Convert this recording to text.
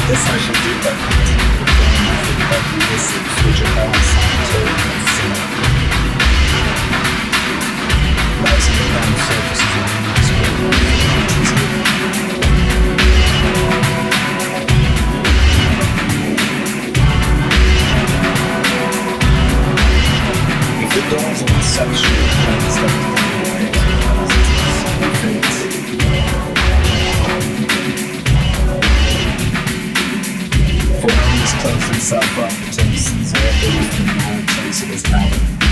This I shall do by continuing the method of ulysses, which abounds in rising upon the surface of if it dawns on conceptual plans that for one is closed itself up to sees all things from all places as power.